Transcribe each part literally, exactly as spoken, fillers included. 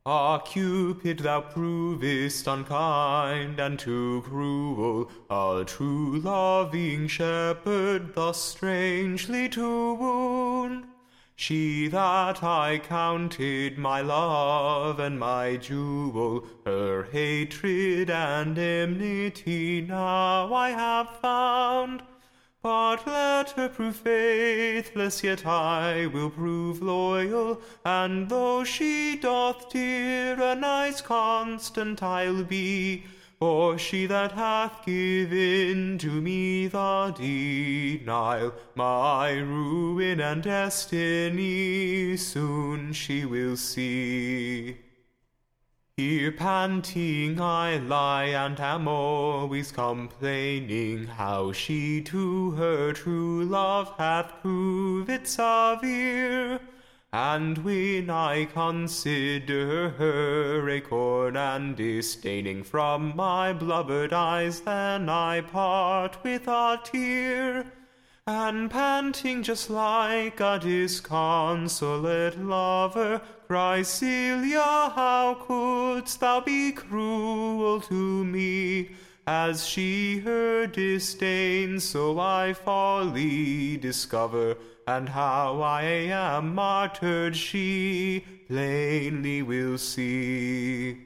Ah, Cupid, thou provest unkind and too cruel, a true loving shepherd thus strangely to wound. She that I counted my love and my jewel, her hatred and enmity now I have found. But let her prove faithless, yet I will prove loyal, and though she doth tyrannize, constant I'll be. For she that hath given to me the denial, my ruin and destiny, soon she will see. Here panting I lie, and am always complaining how she to her true love hath proved severe. And when I consider her acorn and disdaining from my blubbered eyes, then I part with a tear, and panting just like a disconsolate lover, cry, Celia, how couldst thou be cruel to me? As she her disdain, so I folly discover, and how I am martyred she plainly will see.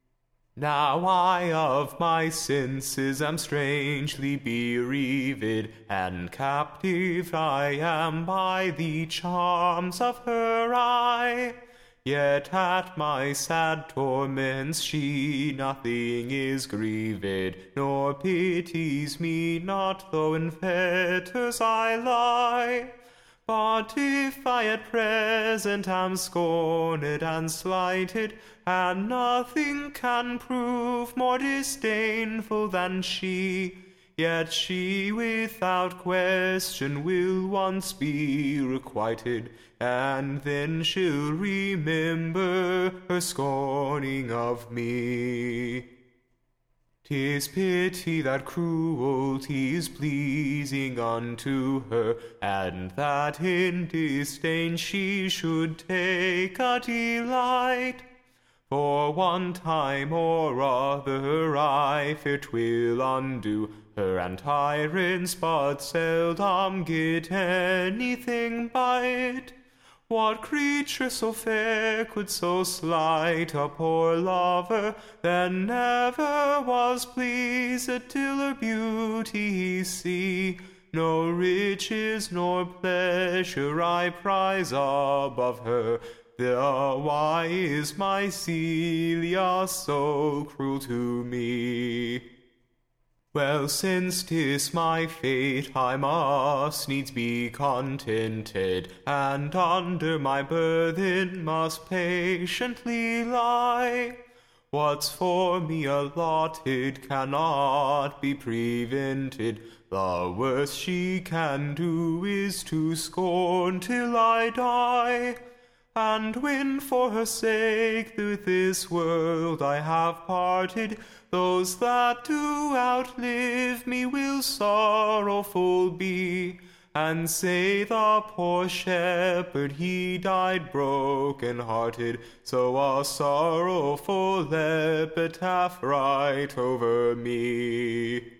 Now I of my senses am strangely bereaved, and captive I am by the charms of her eye. Yet at my sad torments she nothing is grieved, nor pities me not, though in fetters I lie. But if I at present am scorned and slighted, and nothing can prove more disdainful than she, yet she without question will once be requited, and then she'll remember her scorning of me. 'Tis pity that cruelty is pleasing unto her, and that in disdain she should take a delight. For one time or other I fear 'twill undo her, and tyrants but seldom get anything by it. What creature so fair could so slight a poor lover, that never was pleased till her beauty he see? No riches nor pleasure I prize above her, then why is my Celia so cruel to me? Well, since 'tis my fate, I must needs be contented, and under my burthen must patiently lie. What's for me allotted cannot be prevented. The worst she can do is to scorn till I die. And when for her sake through this world I have parted, those that do outlive me will sorrowful be, and say the poor shepherd he died broken-hearted, so a sorrowful epitaph write over me.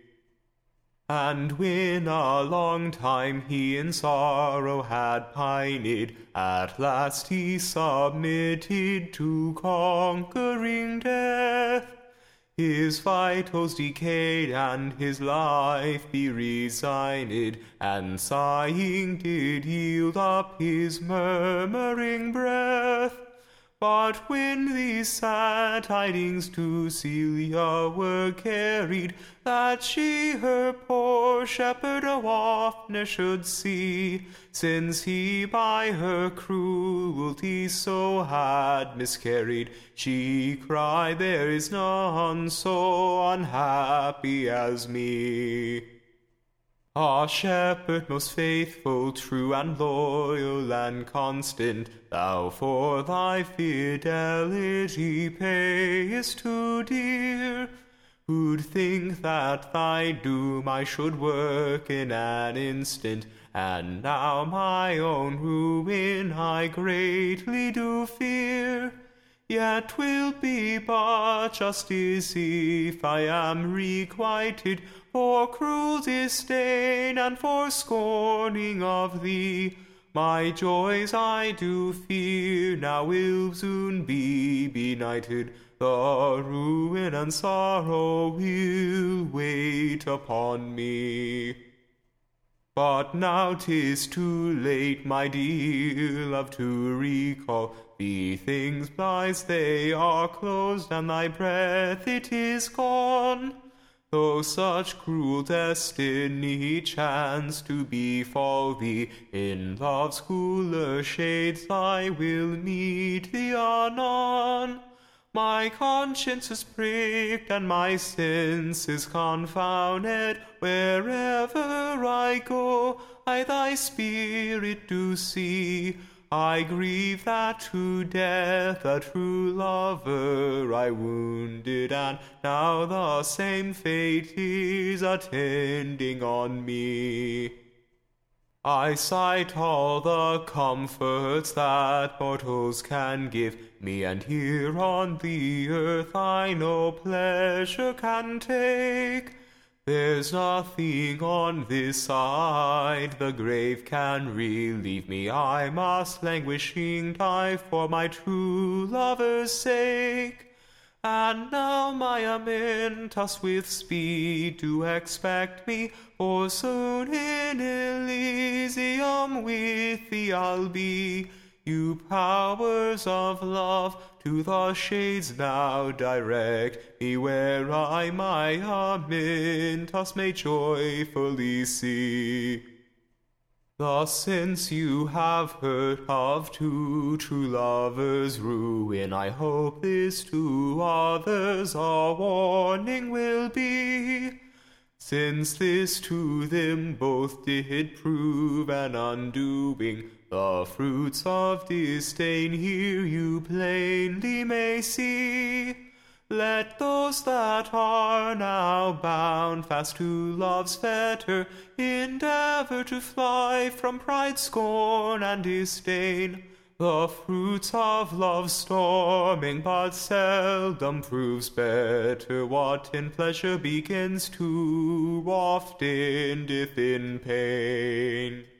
And when a long time he in sorrow had pined, at last he submitted to conquering death. His vitals decayed and his life be resigned, and sighing did yield up his murmuring breath. But when these sad tidings to Celia were carried, that she her poor shepherd oftener should see, since he by her cruelty so had miscarried, she cried, there is none so unhappy as me. Ah, shepherd most faithful, true and loyal and constant, thou for thy fidelity payest too dear. Who'd think that thy doom I should work in an instant, and now my own ruin I greatly do fear. Yet 'twill be but justice if I am requited for cruel disdain and for scorning of thee. My joys I do fear now will soon be benighted, the ruin and sorrow will wait upon me. But now 'tis too late, my dear love, to recall the things thine, they are closed, and thy breath it is gone. Though such cruel destiny chance to befall thee, in love's cooler shades I will meet thee anon. My conscience is pricked and my senses confounded. Wherever I go, I thy spirit do see. I grieve that to death a true lover I wounded, and now the same fate is attending on me. I cite all the comforts that mortals can give me, and here on the earth I no pleasure can take. There's nothing on this side the grave can relieve me. I must languishing die for my true lover's sake. And now my Amyntas with speed do expect me, for soon in Elysium with thee I'll be. You powers of love, to the shades now direct me, where I my Amyntas may joyfully see. Thus since you have heard of two true lovers' ruin, I hope this to others a warning will be. Since this to them both did prove an undoing, the fruits of disdain here you plainly may see. Let those that are now bound fast to love's fetter endeavor to fly from pride, scorn, and disdain. The fruits of love's storming but seldom proves better. What in pleasure begins too oft endeth in pain.